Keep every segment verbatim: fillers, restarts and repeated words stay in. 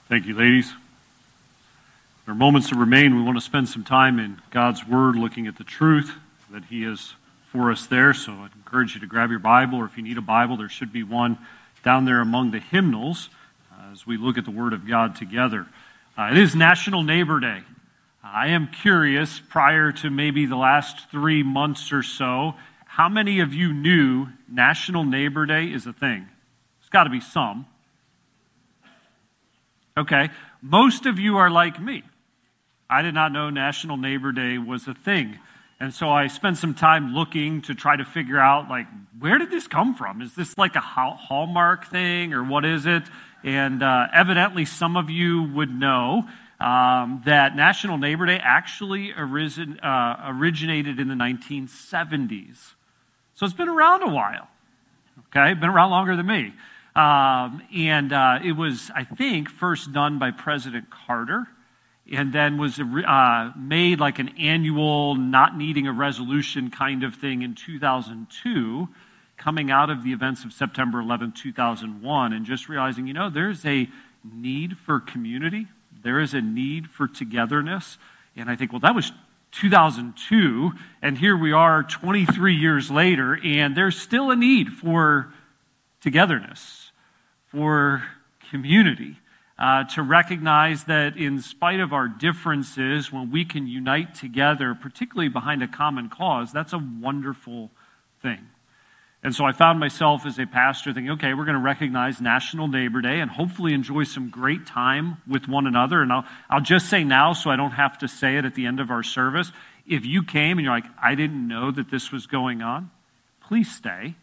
Thank you, ladies. In our moments that remain, we want to spend some time in God's Word looking at the truth that He has for us there. So I'd encourage you to grab your Bible, or if you need a Bible, there should be one down there among the hymnals uh, as we look at the Word of God together. Uh, it is National Neighbor Day. Uh, I am curious, prior to maybe the last three months or so, how many of you knew National Neighbor Day is a thing? There's got to be some. Okay, most of you are like me. I did not know National Neighbor Day was a thing. And so I spent some time looking to try to figure out, like, where did this come from? Is this like a Hallmark thing, or what is it? And uh, evidently some of you would know um, that National Neighbor Day actually origin, uh, originated in the nineteen seventies. So it's been around a while, okay? Been around longer than me. Um, and uh, it was, I think, first done by President Carter, and then was uh, made like an annual, not needing a resolution kind of thing in two thousand two, coming out of the events of September eleventh, two thousand one, and just realizing, you know, there's a need for community, there is a need for togetherness, and I think, well, that was two thousand two, and here we are twenty-three years later, and there's still a need for togetherness, for community, uh, to recognize that in spite of our differences, when we can unite together, particularly behind a common cause, that's a wonderful thing. And so I found myself as a pastor thinking, okay, we're going to recognize National Neighbor Day and hopefully enjoy some great time with one another. And I'll, I'll just say now, so I don't have to say it at the end of our service, if you came and you're like, I didn't know that this was going on, please stay.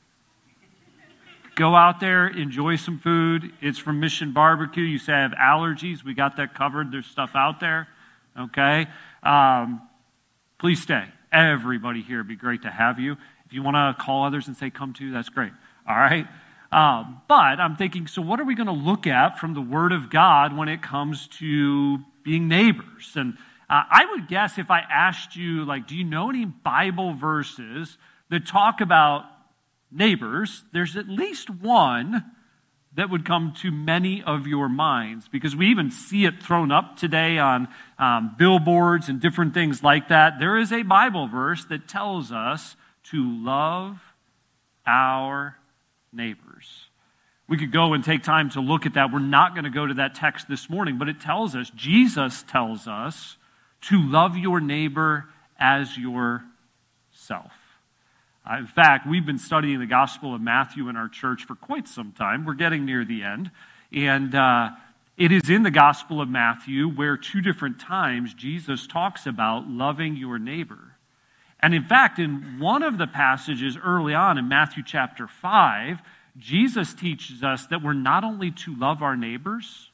Go out there, enjoy some food. It's from Mission Barbecue. You say I have allergies. We got that covered. There's stuff out there. Okay? Um, please stay. Everybody here, it'd be great to have you. If you want to call others and say, come too, that's great. All right? Um, but I'm thinking, so what are we going to look at from the Word of God when it comes to being neighbors? And uh, I would guess if I asked you, like, do you know any Bible verses that talk about neighbors, there's at least one that would come to many of your minds, because we even see it thrown up today on um, billboards and different things like that. There is a Bible verse that tells us to love our neighbors. We could go and take time to look at that. We're not going to go to that text this morning, but it tells us, Jesus tells us to love your neighbor as yourself. Uh, in fact, we've been studying the Gospel of Matthew in our church for quite some time. We're getting near the end. And uh, it is in the Gospel of Matthew where two different times Jesus talks about loving your neighbor. And in fact, in one of the passages early on in Matthew chapter five, Jesus teaches us that we're not only to love our neighbors,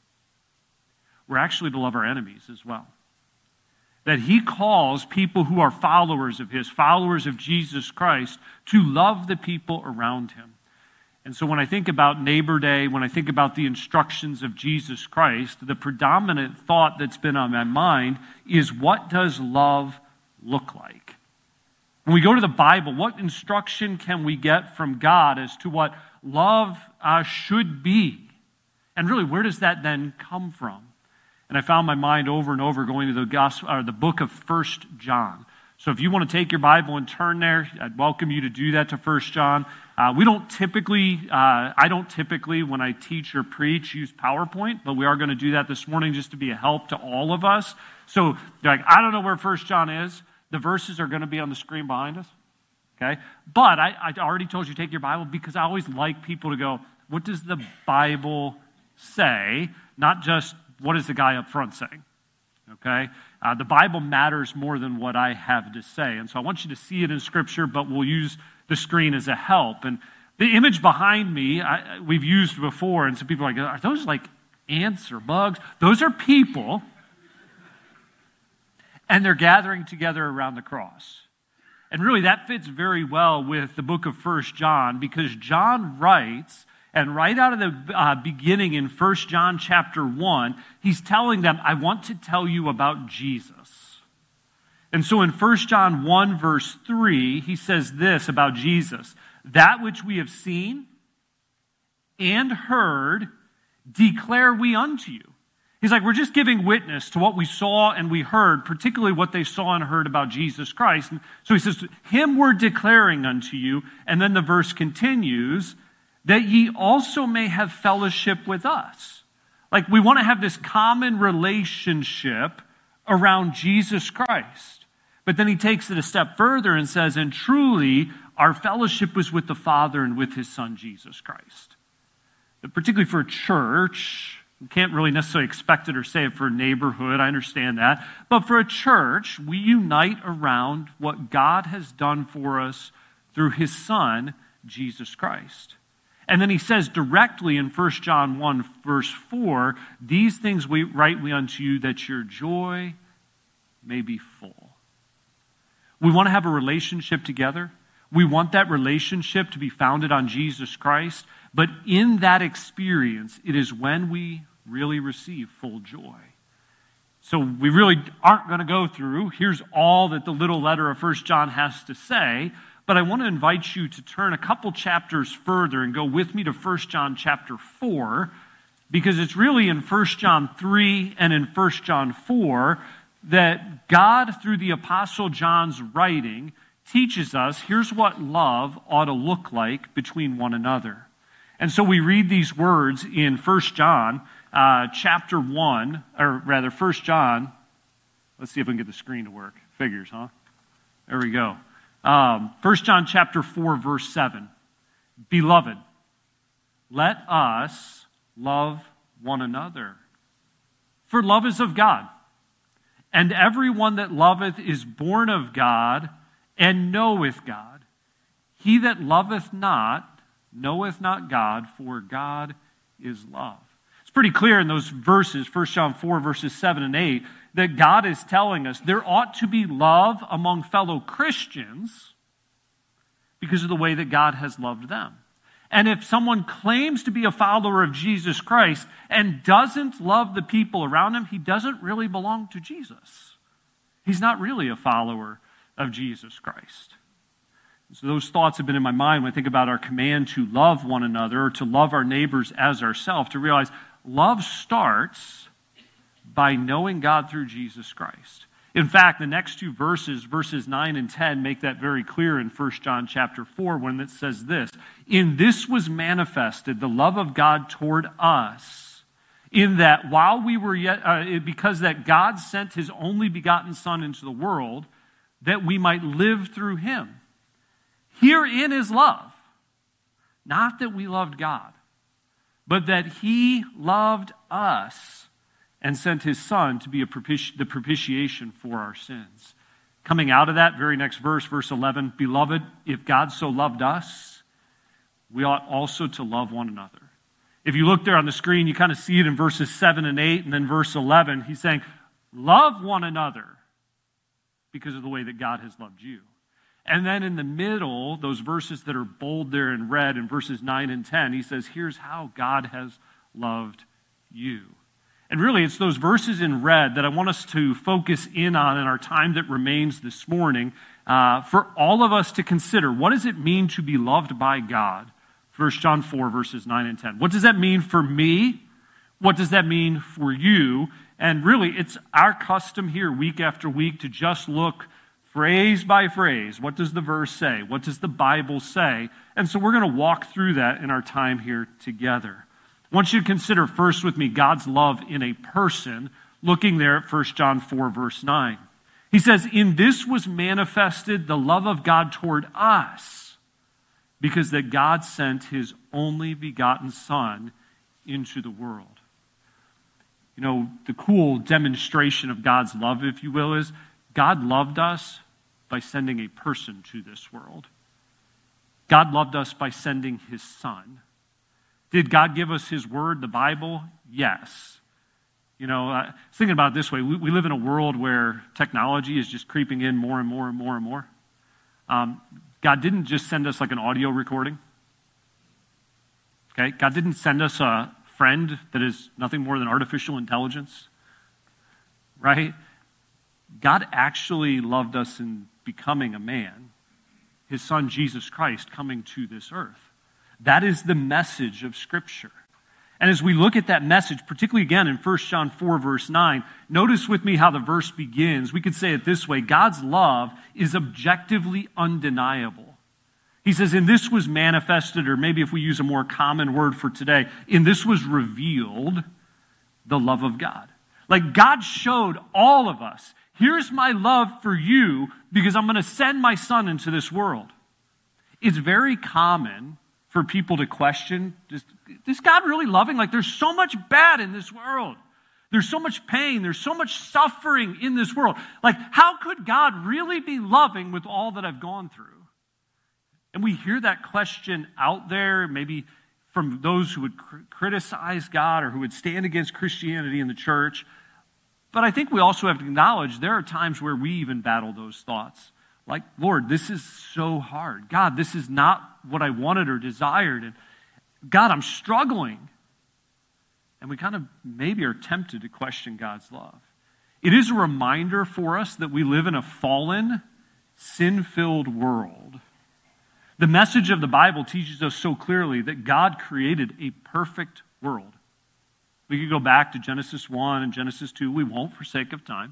we're actually to love our enemies as well. That he calls people who are followers of his, followers of Jesus Christ, to love the people around him. And so when I think about Neighbor Day, when I think about the instructions of Jesus Christ, the predominant thought that's been on my mind is, what does love look like? When we go to the Bible, what instruction can we get from God as to what love uh, should be? And really, where does that then come from? And I found my mind over and over going to the gospel, or the book of First John. So if you want to take your Bible and turn there, I'd welcome you to do that to First John. Uh, we don't typically, uh, I don't typically, when I teach or preach, use PowerPoint, but we are going to do that this morning just to be a help to all of us. So you're like, I don't know where First John is. The verses are going to be on the screen behind us. Okay? But I, I already told you to take your Bible, because I always like people to go, what does the Bible say? Not just, what is the guy up front saying? Okay? Uh, the Bible matters more than what I have to say. And so I want you to see it in Scripture, but we'll use the screen as a help. And the image behind me, I, we've used before, and some people are like, are those like ants or bugs? Those are people, and they're gathering together around the cross. And really that fits very well with the book of First John, because John writes, and right out of the uh, beginning in First John chapter one, he's telling them, I want to tell you about Jesus. And so in First John one verse three, he says this about Jesus: that which we have seen and heard declare we unto you, He's like, we're just giving witness to what we saw and we heard, particularly what they saw and heard about Jesus Christ. And so he says, him we're declaring unto you. And then the verse continues, that ye also may have fellowship with us. Like, we want to have this common relationship around Jesus Christ. But then he takes it a step further and says, and truly, our fellowship was with the Father and with his Son, Jesus Christ. But particularly for a church, we can't really necessarily expect it or say it for a neighborhood, I understand that. But for a church, we unite around what God has done for us through his Son, Jesus Christ. And then he says directly in First John one, verse four, these things we write we unto you, that your joy may be full. We want to have a relationship together. We want that relationship to be founded on Jesus Christ. But in that experience, it is when we really receive full joy. So we really aren't going to go through, here's all that the little letter of First John has to say. But I want to invite you to turn a couple chapters further and go with me to First John chapter four, because it's really in First John three and in First John four that God, through the Apostle John's writing, teaches us here's what love ought to look like between one another. And so we read these words in First John uh, chapter one, or rather First John. Let's see if we can get the screen to work. Figures, huh? There we go. Um, First John chapter four, verse seven. Beloved, let us love one another, for love is of God. And everyone that loveth is born of God, and knoweth God. He that loveth not, knoweth not God, for God is love. It's pretty clear in those verses, First John four, verses seven and eight, that God is telling us there ought to be love among fellow Christians because of the way that God has loved them. And if someone claims to be a follower of Jesus Christ and doesn't love the people around him, he doesn't really belong to Jesus. He's not really a follower of Jesus Christ. So those thoughts have been in my mind when I think about our command to love one another, or to love our neighbors as ourselves, to realize love starts by knowing God through Jesus Christ. In fact, the next two verses, verses nine and ten, make that very clear in First John chapter four when it says this, in this was manifested the love of God toward us, in that while we were yet, uh, because that God sent his only begotten Son into the world, that we might live through him. Herein is love, not that we loved God, but that he loved us and sent his Son to be a propiti- the propitiation for our sins. Coming out of that very next verse, verse eleven, beloved, if God so loved us, we ought also to love one another. If you look there on the screen, you kind of see it in verses seven and eight, and then verse eleven, he's saying, love one another because of the way that God has loved you. And then in the middle, those verses that are bold there in red in verses nine and ten, he says, here's how God has loved you. And really, it's those verses in red that I want us to focus in on in our time that remains this morning, uh, for all of us to consider. What does it mean to be loved by God? First John four, verses nine and ten. What does that mean for me? What does that mean for you? And really, it's our custom here week after week to just look phrase by phrase. What does the verse say? What does the Bible say? And so we're going to walk through that in our time here together. I want you to consider first with me God's love in a person, looking there at First John four, verse nine. He says, in this was manifested the love of God toward us, because that God sent his only begotten Son into the world. You know, the cool demonstration of God's love, if you will, is God loved us by sending a person to this world. God loved us by sending his Son. Did God give us his word, the Bible? Yes. You know, I was thinking about it this way. We, we live in a world where technology is just creeping in more and more and more and more. Um, God didn't just send us like an audio recording. Okay? God didn't send us a friend that is nothing more than artificial intelligence. Right? God actually loved us in becoming a man, his Son Jesus Christ coming to this earth. That is the message of Scripture. And as we look at that message, particularly again in First John four, verse nine, notice with me how the verse begins. We could say it this way: God's love is objectively undeniable. He says, "In this was manifested," or maybe if we use a more common word for today, "in this was revealed the love of God." Like God showed all of us, here's my love for you because I'm going to send my son into this world. It's very common for people to question, is, is God really loving? Like there's so much bad in this world. There's so much pain. There's so much suffering in this world. Like how could God really be loving with all that I've gone through? And we hear that question out there, maybe from those who would cr- criticize God or who would stand against Christianity in the church. But I think we also have to acknowledge there are times where we even battle those thoughts. Like, Lord, this is so hard. God, this is not what I wanted or desired. And God, I'm struggling. And we kind of maybe are tempted to question God's love. It is a reminder for us that we live in a fallen, sin-filled world. The message of the Bible teaches us so clearly that God created a perfect world. We could go back to Genesis one and Genesis two. We won't for sake of time.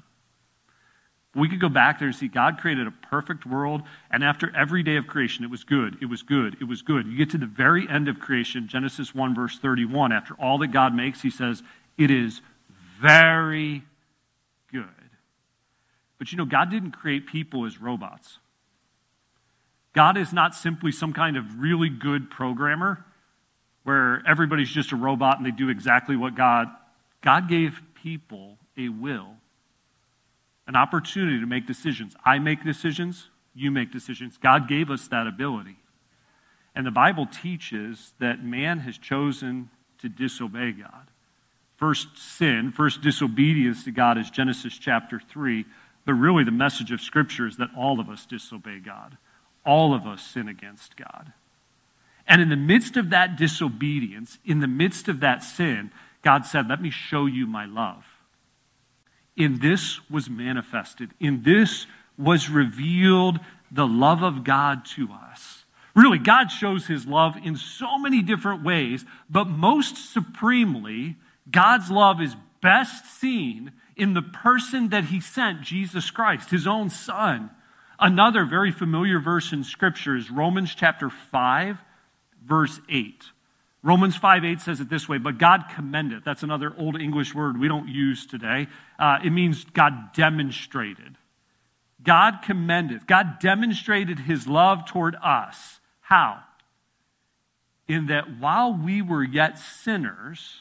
We could go back there and see God created a perfect world, and after every day of creation, it was good, it was good, it was good. You get to the very end of creation, Genesis one, verse thirty-one. After all that God makes, he says, it is very good. But you know, God didn't create people as robots. God is not simply some kind of really good programmer where everybody's just a robot and they do exactly what God... God gave people a will, an opportunity to make decisions. I make decisions, you make decisions. God gave us that ability. And the Bible teaches that man has chosen to disobey God. First sin, first disobedience to God is Genesis chapter three, but really the message of Scripture is that all of us disobey God. All of us sin against God. And in the midst of that disobedience, in the midst of that sin, God said, let me show you my love. In this was manifested, in this was revealed the love of God to us. Really, God shows his love in so many different ways, but most supremely, God's love is best seen in the person that he sent, Jesus Christ, his own Son. Another very familiar verse in Scripture is Romans chapter five, verse eight. Romans five eight says it this way, but God commendeth. That's another old English word we don't use today. Uh, it means God demonstrated. God commendeth. God demonstrated his love toward us. How? In that while we were yet sinners,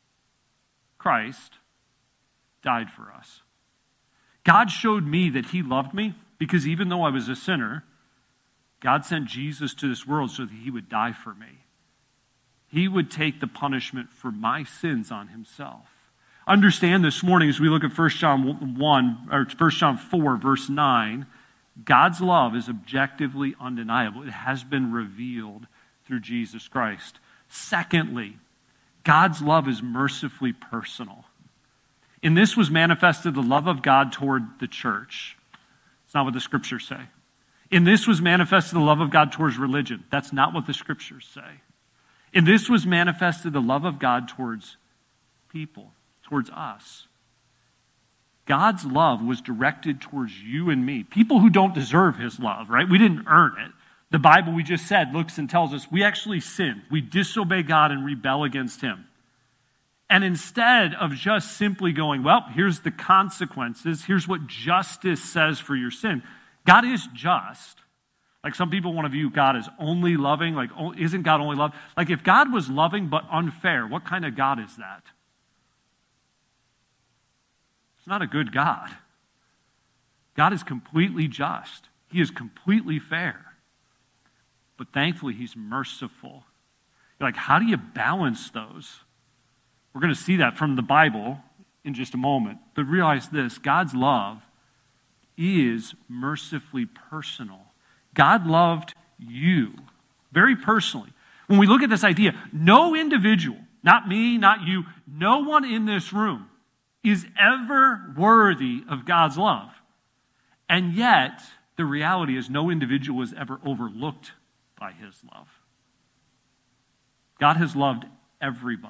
Christ died for us. God showed me that he loved me because even though I was a sinner, God sent Jesus to this world so that he would die for me. He would take the punishment for my sins on himself. Understand this morning as we look at First John one or First John four, verse nine, God's love is objectively undeniable. It has been revealed through Jesus Christ. Secondly, God's love is mercifully personal. In this was manifested the love of God toward the church. It's not what the Scriptures say. In this was manifested the love of God towards religion. That's not what the Scriptures say. In this was manifested the love of God towards people, towards us. God's love was directed towards you and me, people who don't deserve his love, right? We didn't earn it. The Bible, we just said, looks and tells us we actually sin. We disobey God and rebel against him. And instead of just simply going, well, here's the consequences, here's what justice says for your sin, God is just. Like some people want to view God as only loving, like, oh, isn't God only love? Like if God was loving but unfair, what kind of God is that? It's not a good God. God is completely just. He is completely fair. But thankfully, he's merciful. You're like, how do you balance those? We're going to see that from the Bible in just a moment. But realize this, God's love is mercifully personal. God loved you very personally. When we look at this idea, no individual, not me, not you, no one in this room is ever worthy of God's love. And yet, the reality is no individual is ever overlooked by his love. God has loved everybody.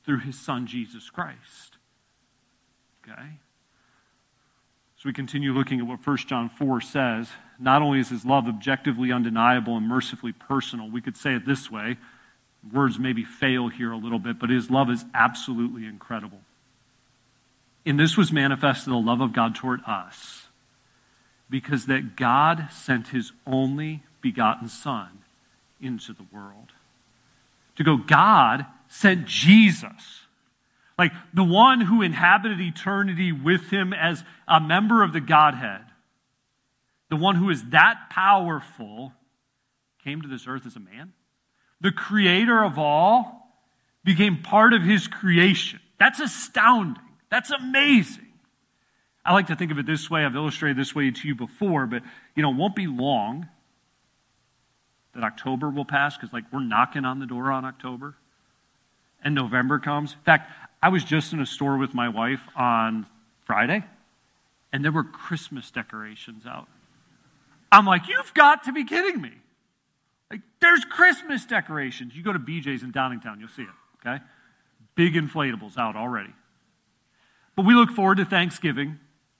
through his son, Jesus Christ. Okay? So we continue looking at what First John four says. Not only is his love objectively undeniable and mercifully personal, we could say it this way. Words maybe fail here a little bit, but his love is absolutely incredible. And this was manifested the love of God toward us, because that God sent his only begotten Son into the world. To go, God sent Jesus, like the one who inhabited eternity with him as a member of the Godhead, the one who is that powerful, came to this earth as a man. The creator of all became part of his creation. That's astounding. That's amazing. I like to think of it this way. I've illustrated this way to you before, but you know, it won't be long that October will pass, because like we're knocking on the door on October, and November comes. In fact, I was just in a store with my wife on Friday, and there were Christmas decorations out. I'm like, you've got to be kidding me. Like, there's Christmas decorations. You go to B J's in Downingtown, you'll see it, okay? Big inflatables out already. But we look forward to Thanksgiving.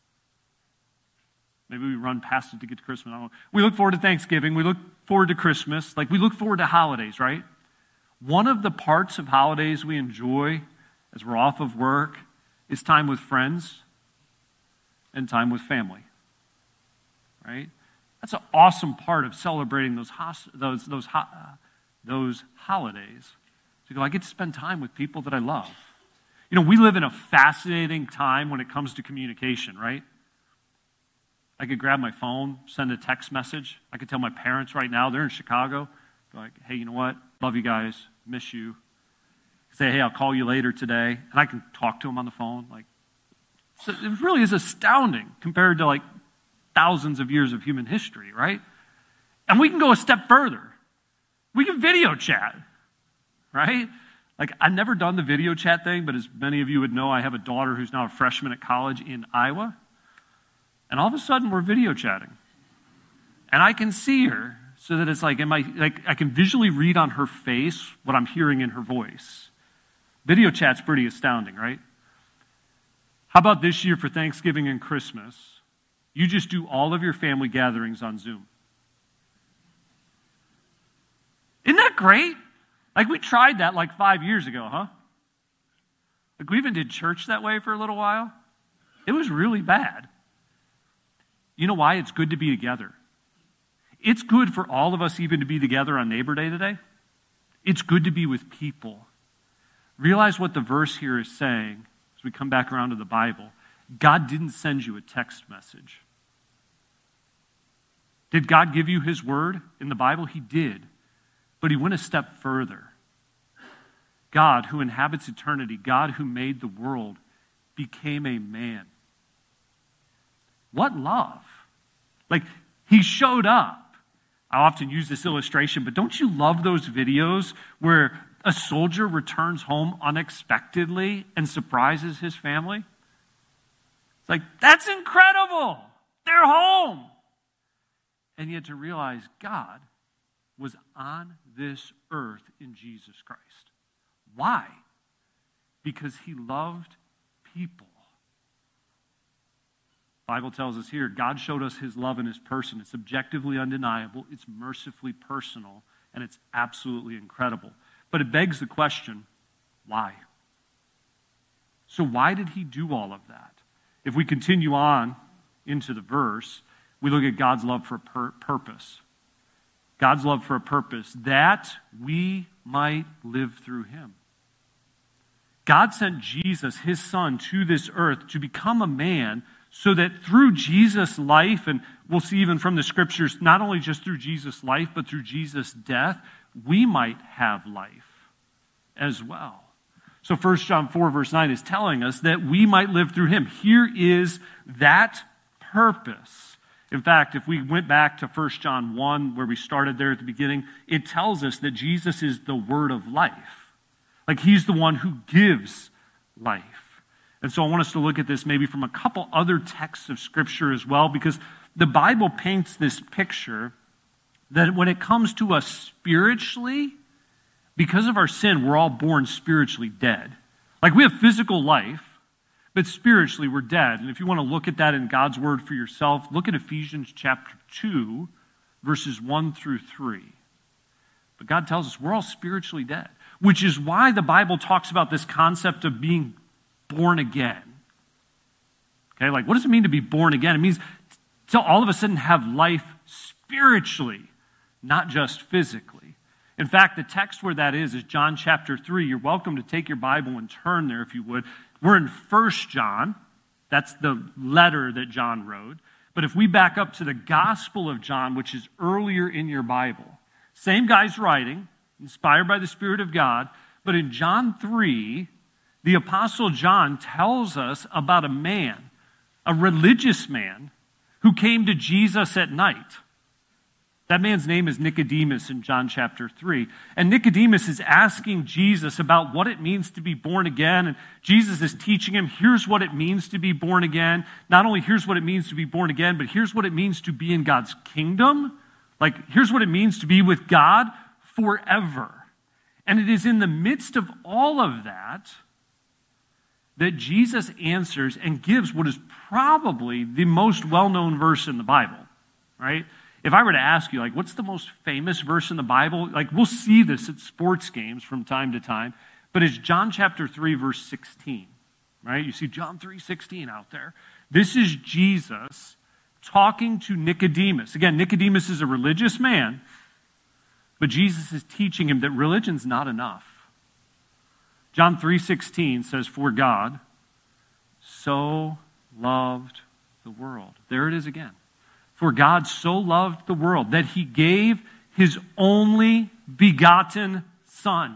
Maybe we run past it to get to Christmas. I don't know. We look forward to Thanksgiving. We look forward to Christmas. Like, we look forward to holidays, right? One of the parts of holidays we enjoy as we're off of work is time with friends and time with family, right? That's an awesome part of celebrating those hos- those those ho- uh, those holidays. To go, I get to spend time with people that I love. You know, we live in a fascinating time when it comes to communication, right? I could grab my phone, send a text message. I could tell my parents right now, they're in Chicago, like, hey, you know what? Love you guys, miss you. Say, hey, I'll call you later today. And I can talk to them on the phone. Like, so it really is astounding compared to like thousands of years of human history, right? And we can go a step further. We can video chat, right? Like, I've never done the video chat thing, but as many of you would know, I have a daughter who's now a freshman at college in Iowa. And all of a sudden, we're video chatting. And I can see her so that it's like, am I, like I can visually read on her face what I'm hearing in her voice. Video chat's pretty astounding, right? How about this year for Thanksgiving and Christmas? You just do all of your family gatherings on Zoom. Isn't that great? Like, we tried that like five years ago, huh? Like, we even did church that way for a little while. It was really bad. You know why? It's good to be together. It's good for all of us even to be together on Neighbor Day today. It's good to be with people. Realize what the verse here is saying as we come back around to the Bible. God didn't send you a text message. Did God give you his word in the Bible? He did. But he went a step further. God, who inhabits eternity, God who made the world, became a man. What love? Like, he showed up. I often use this illustration, but don't you love those videos where a soldier returns home unexpectedly and surprises his family? It's like, that's incredible. They're home. And yet to realize God was on this earth in Jesus Christ. Why? Because he loved people. The Bible tells us here, God showed us his love in his person. It's objectively undeniable, it's mercifully personal, and it's absolutely incredible. But it begs the question, why? So why did he do all of that? If we continue on into the verse, we look at God's love for a pur- purpose. God's love for a purpose, that we might live through him. God sent Jesus, his son, to this earth to become a man so that through Jesus' life, and we'll see even from the scriptures, not only just through Jesus' life, but through Jesus' death, we might have life as well. So First John four, verse nine is telling us that we might live through him. Here is that purpose. In fact, if we went back to First John one, where we started there at the beginning, it tells us that Jesus is the word of life. Like, he's the one who gives life. And so I want us to look at this maybe from a couple other texts of Scripture as well, because the Bible paints this picture that when it comes to us spiritually, because of our sin, we're all born spiritually dead. Like we have physical life, but spiritually we're dead. And if you want to look at that in God's word for yourself, look at Ephesians chapter two, verses one through three. But God tells us we're all spiritually dead, which is why the Bible talks about this concept of being born again. Okay, like what does it mean to be born again? It means to all of a sudden have life spiritually, not just physically. In fact, the text where that is is John chapter three. You're welcome to take your Bible and turn there if you would. We're in First John. That's the letter that John wrote. But if we back up to the Gospel of John, which is earlier in your Bible, same guy's writing, inspired by the Spirit of God, but in John three, the Apostle John tells us about a man, a religious man, who came to Jesus at night. That man's name is Nicodemus in John chapter three. And Nicodemus is asking Jesus about what it means to be born again. And Jesus is teaching him, here's what it means to be born again. Not only here's what it means to be born again, but here's what it means to be in God's kingdom. Like, here's what it means to be with God forever. And it is in the midst of all of that that Jesus answers and gives what is probably the most well-known verse in the Bible, right? If I were to ask you, like, what's the most famous verse in the Bible? Like, we'll see this at sports games from time to time, but it's John chapter three, verse sixteen, right? You see John three sixteen out there. This is Jesus talking to Nicodemus. Again, Nicodemus is a religious man, but Jesus is teaching him that religion's not enough. John three sixteen says, for God so loved the world. There it is again. For God so loved the world that he gave his only begotten Son,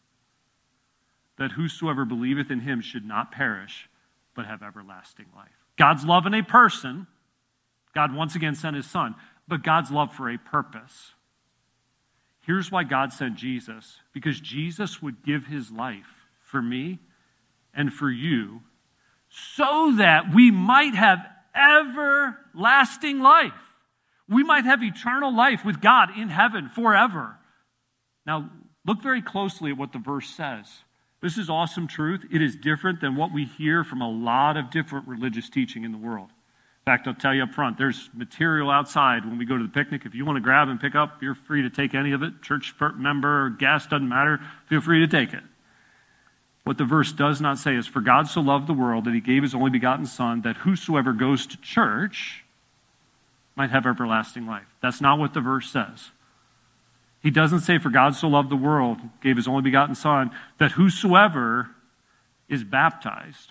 that whosoever believeth in him should not perish, but have everlasting life. God's love in a person, God once again sent his Son, but God's love for a purpose. Here's why God sent Jesus, because Jesus would give his life for me and for you so that we might have everlasting life. We might have eternal life with God in heaven forever. Now, look very closely at what the verse says. This is awesome truth. It is different than what we hear from a lot of different religious teaching in the world. In fact, I'll tell you up front, there's material outside when we go to the picnic. If you want to grab and pick up, you're free to take any of it. Church member, guest, doesn't matter. Feel free to take it. What the verse does not say is, for God so loved the world that he gave his only begotten Son, that whosoever goes to church might have everlasting life. That's not what the verse says. He doesn't say, for God so loved the world, gave his only begotten Son, that whosoever is baptized.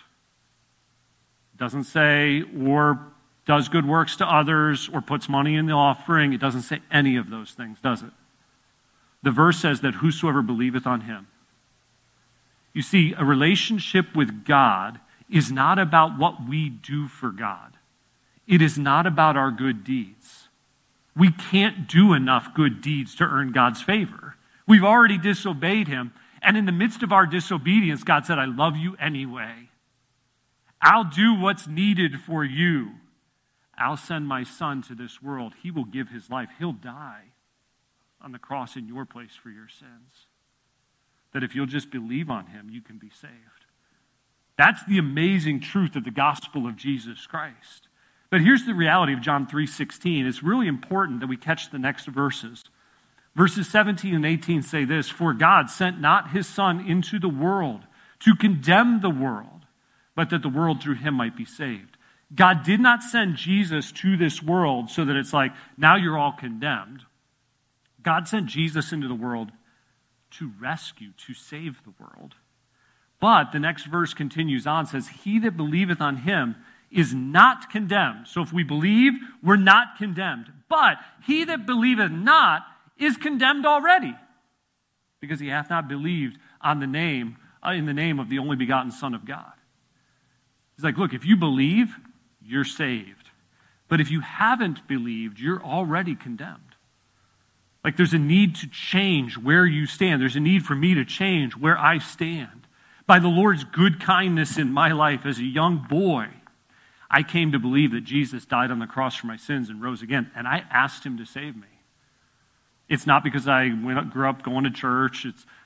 It doesn't say, or does good works to others, or puts money in the offering. It doesn't say any of those things, does it? The verse says that whosoever believeth on him. You see, a relationship with God is not about what we do for God. It is not about our good deeds. We can't do enough good deeds to earn God's favor. We've already disobeyed him, and in the midst of our disobedience, God said, I love you anyway. I'll do what's needed for you. I'll send my Son to this world. He will give his life. He'll die on the cross in your place for your sins. That if you'll just believe on him, you can be saved. That's the amazing truth of the gospel of Jesus Christ. But here's the reality of John three sixteen. It's really important that we catch the next verses. Verses seventeen and eighteen say this, for God sent not his Son into the world to condemn the world, but that the world through him might be saved. God did not send Jesus to this world so that it's like, now you're all condemned. God sent Jesus into the world to rescue, to save the world. But the next verse continues on, says, he that believeth on him is not condemned. So if we believe, we're not condemned. But he that believeth not is condemned already, because he hath not believed on the name, uh, in the name of the only begotten Son of God. He's like, look, if you believe, you're saved. But if you haven't believed, you're already condemned. Like there's a need to change where you stand. There's a need for me to change where I stand. By the Lord's good kindness in my life as a young boy, I came to believe that Jesus died on the cross for my sins and rose again, and I asked him to save me. It's not because I went, grew up going to church. It's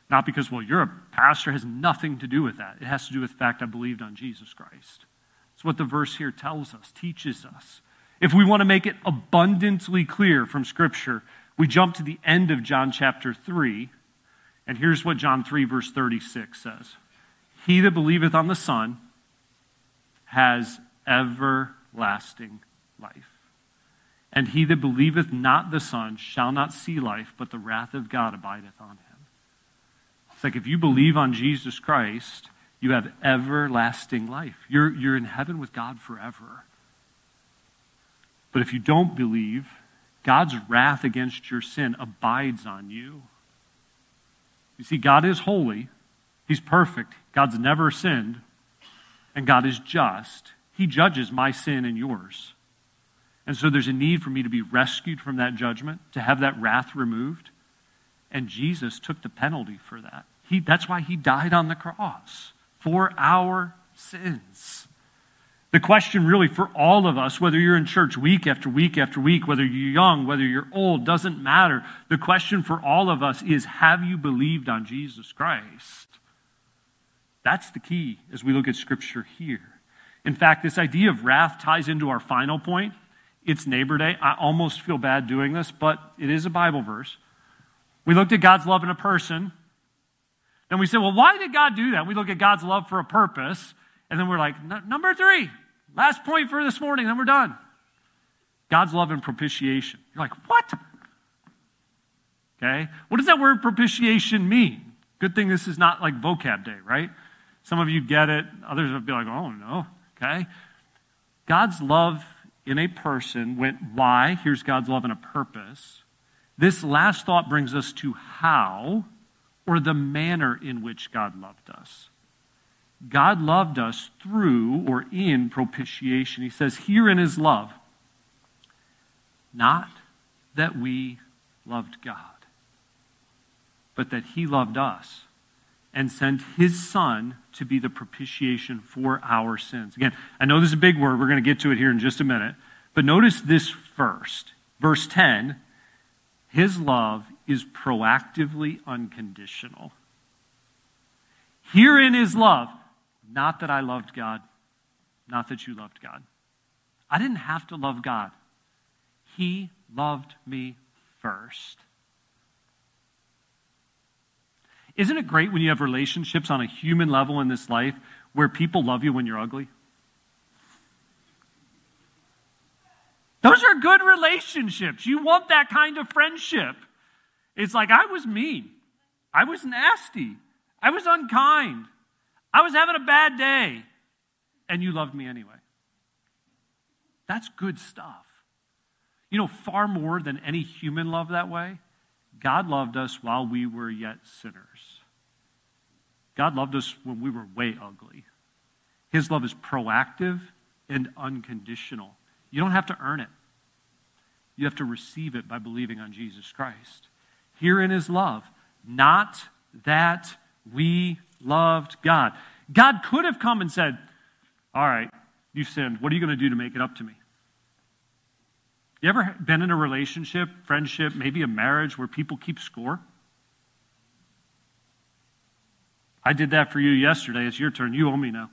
Not because, well, you're a pastor, it has nothing to do with that. It has to do with the fact I believed on Jesus Christ. It's what the verse here tells us, teaches us. If we want to make it abundantly clear from Scripture, we jump to the end of John chapter three, and here's what John three verse thirty-six says. He that believeth on the Son has everlasting life. And he that believeth not the Son shall not see life, but the wrath of God abideth on him. It's like if you believe on Jesus Christ, you have everlasting life. You're, you're in heaven with God forever. But if you don't believe, God's wrath against your sin abides on you. You see, God is holy. He's perfect. God's never sinned. And God is just. He judges my sin and yours. And so there's a need for me to be rescued from that judgment, to have that wrath removed. And Jesus took the penalty for that. He, that's why he died on the cross, for our sins. The question really for all of us, whether you're in church week after week after week, whether you're young, whether you're old, doesn't matter. The question for all of us is, have you believed on Jesus Christ? That's the key as we look at Scripture here. In fact, this idea of wrath ties into our final point. It's Neighbor Day. I almost feel bad doing this, but it is a Bible verse. We looked at God's love in a person. Then we said, well, why did God do that? We look at God's love for a purpose. And then we're like, number three, last point for this morning, then we're done. God's love and propitiation. You're like, what? Okay. What does that word propitiation mean? Good thing this is not like vocab day, right? Some of you get it. Others will be like, oh, no. Okay. God's love in a person went, why? Here's God's love in a purpose. This last thought brings us to how, or the manner in which God loved us. God loved us through or in propitiation. He says, herein is love. Not that we loved God, but that he loved us and sent his Son to be the propitiation for our sins. Again, I know this is a big word. We're going to get to it here in just a minute. But notice this first. Verse ten, his love is proactively unconditional. Herein is love. Not that I loved God. Not that you loved God. I didn't have to love God. He loved me first. Isn't it great when you have relationships on a human level in this life where people love you when you're ugly? Those are good relationships. You want that kind of friendship. It's like, I was mean. I was nasty. I was unkind. I was having a bad day. And you loved me anyway. That's good stuff. You know, far more than any human love that way, God loved us while we were yet sinners. God loved us when we were way ugly. His love is proactive and unconditional. You don't have to earn it. You have to receive it by believing on Jesus Christ. Herein is love, not that we loved God. God could have come and said, all right, you sinned. What are you going to do to make it up to me? You ever been in a relationship, friendship, maybe a marriage where people keep score? I did that for you yesterday. It's your turn. You owe me now.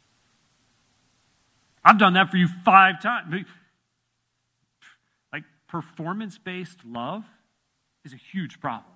I've done that for you five times. Like, performance-based love is a huge problem.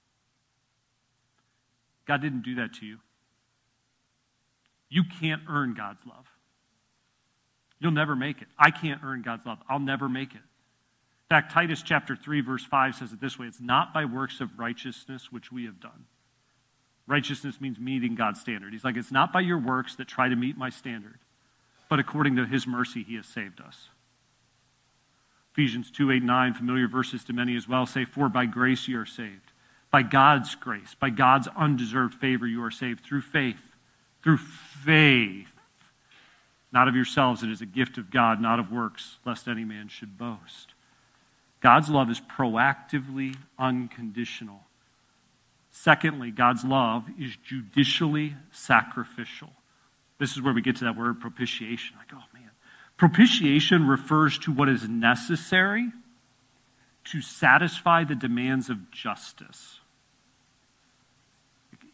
God didn't do that to you. You can't earn God's love. You'll never make it. I can't earn God's love. I'll never make it. In fact, Titus chapter three, verse five says it this way. It's not by works of righteousness which we have done. Righteousness means meeting God's standard. He's like, it's not by your works that try to meet my standard, but according to his mercy, he has saved us. Ephesians two, eight, nine, familiar verses to many as well, say, for by grace you are saved. By God's grace, by God's undeserved favor, you are saved through faith. Through faith. Not of yourselves, it is a gift of God, not of works, lest any man should boast. God's love is proactively unconditional. Secondly, God's love is judicially sacrificial. This is where we get to that word propitiation. Like, oh man. Propitiation refers to what is necessary to satisfy the demands of justice.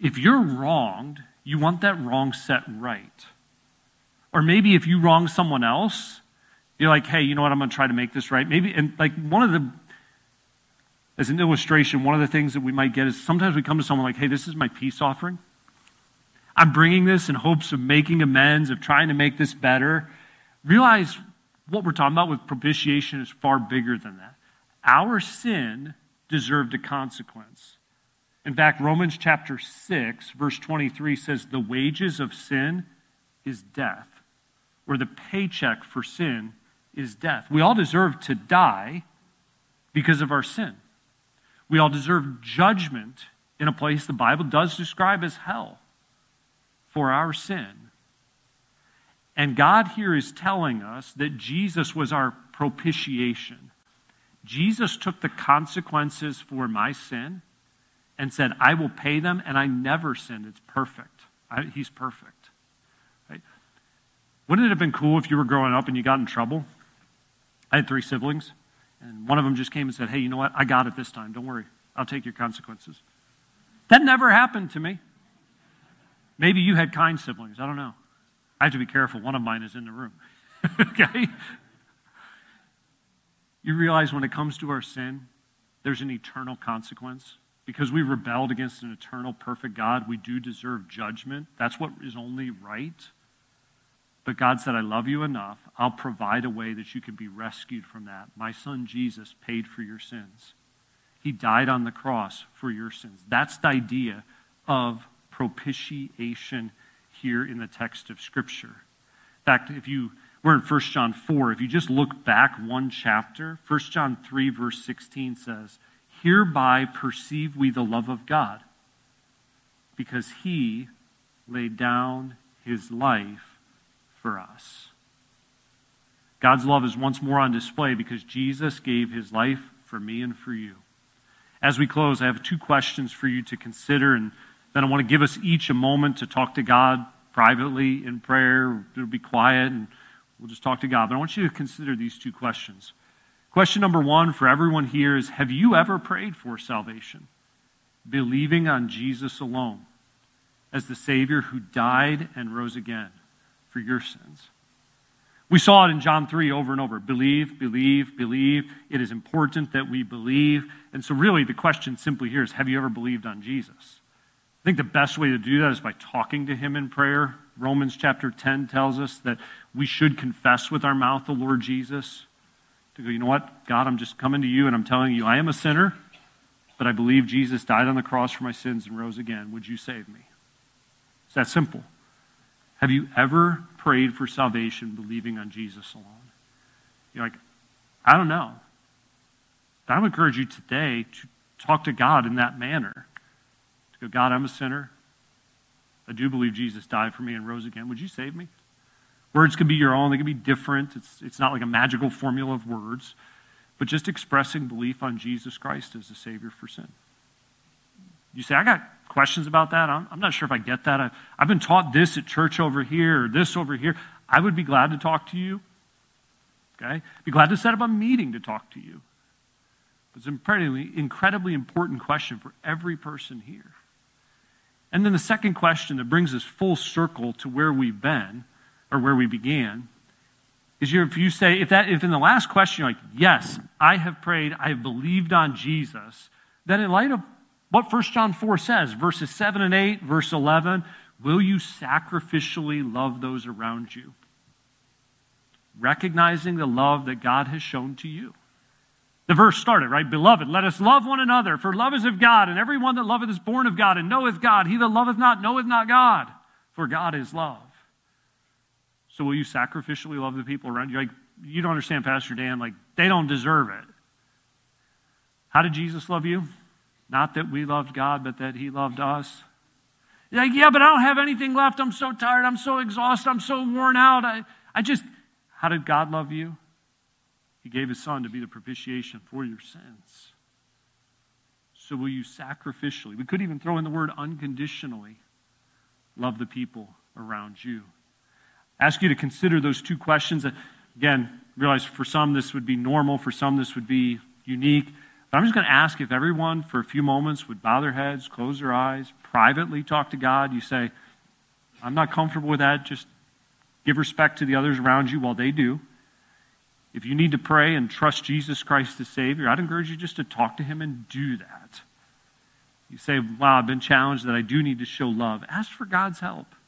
if you're wronged, you want that wrong set right. Or maybe if you wrong someone else, you're like, hey, you know what, I'm going to try to make this right. Maybe, and like one of the, as an illustration, one of the things that we might get is sometimes we come to someone like, hey, this is my peace offering. I'm bringing this in hopes of making amends, of trying to make this better. Realize what we're talking about with propitiation is far bigger than that. Our sin deserved a consequence. In fact, Romans chapter six, verse twenty-three says, the wages of sin is death, or the paycheck for sin is death. We all deserve to die because of our sin. We all deserve judgment in a place the Bible does describe as hell for our sin. And God here is telling us that Jesus was our propitiation. Jesus took the consequences for my sin and said, I will pay them, and I never sinned. It's perfect. I, he's perfect. Right? Wouldn't it have been cool if you were growing up and you got in trouble? I had three siblings, and one of them just came and said, hey, you know what? I got it this time. Don't worry. I'll take your consequences. That never happened to me. Maybe you had kind siblings. I don't know. I have to be careful. One of mine is in the room. Okay? You realize when it comes to our sin, there's an eternal consequence. Because we rebelled against an eternal, perfect God, we do deserve judgment. That's what is only right. But God said, I love you enough. I'll provide a way that you can be rescued from that. My son Jesus paid for your sins. He died on the cross for your sins. That's the idea of propitiation here in the text of Scripture. In fact, if you we're in First John four, if you just look back one chapter, First John three, verse sixteen says, hereby perceive we the love of God, because he laid down his life for us. God's love is once more on display because Jesus gave his life for me and for you. As we close, I have two questions for you to consider, and then I want to give us each a moment to talk to God privately in prayer. It'll be quiet, and we'll just talk to God. But I want you to consider these two questions. Question number one for everyone here is, have you ever prayed for salvation, believing on Jesus alone as the Savior who died and rose again for your sins? We saw it in John three over and over. Believe, believe, believe. It is important that we believe. And so really the question simply here is, have you ever believed on Jesus? I think the best way to do that is by talking to him in prayer. Romans chapter ten tells us that we should confess with our mouth the Lord Jesus. To go, you know what, God, I'm just coming to you and I'm telling you I am a sinner, but I believe Jesus died on the cross for my sins and rose again. Would you save me? It's that simple. Have you ever prayed for salvation believing on Jesus alone? You're like, I don't know. But I would encourage you today to talk to God in that manner. To go, God, I'm a sinner. I do believe Jesus died for me and rose again. Would you save me? Words can be your own. They can be different. It's, it's not like a magical formula of words, but just expressing belief on Jesus Christ as the Savior for sin. You say, I got questions about that. I'm, I'm not sure if I get that. I've, I've been taught this at church over here or this over here. I would be glad to talk to you. Okay? Be glad to set up a meeting to talk to you. It's an incredibly, incredibly important question for every person here. And then the second question that brings us full circle to where we've been, or where we began, is if you say, if that, if in the last question you're like, yes, I have prayed, I have believed on Jesus, then in light of what First John four says, verses seven and eight, verse eleven, will you sacrificially love those around you? Recognizing the love that God has shown to you. The verse started, right? Beloved, let us love one another, for love is of God, and everyone that loveth is born of God, and knoweth God. He that loveth not knoweth not God, for God is love. So will you sacrificially love the people around you? Like, you don't understand, Pastor Dan, like, they don't deserve it. How did Jesus love you? Not that we loved God, but that he loved us. You're like, yeah, but I don't have anything left. I'm so tired. I'm so exhausted. I'm so worn out. I, I just, how did God love you? He gave his son to be the propitiation for your sins. So will you sacrificially, we could even throw in the word unconditionally, love the people around you? I ask you to consider those two questions. Again, realize for some this would be normal, for some this would be unique. But I'm just going to ask if everyone for a few moments would bow their heads, close their eyes, privately talk to God. You say, I'm not comfortable with that. Just give respect to the others around you while they do. If you need to pray and trust Jesus Christ as Savior, I'd encourage you just to talk to him and do that. You say, wow, I've been challenged that I do need to show love. Ask for God's help.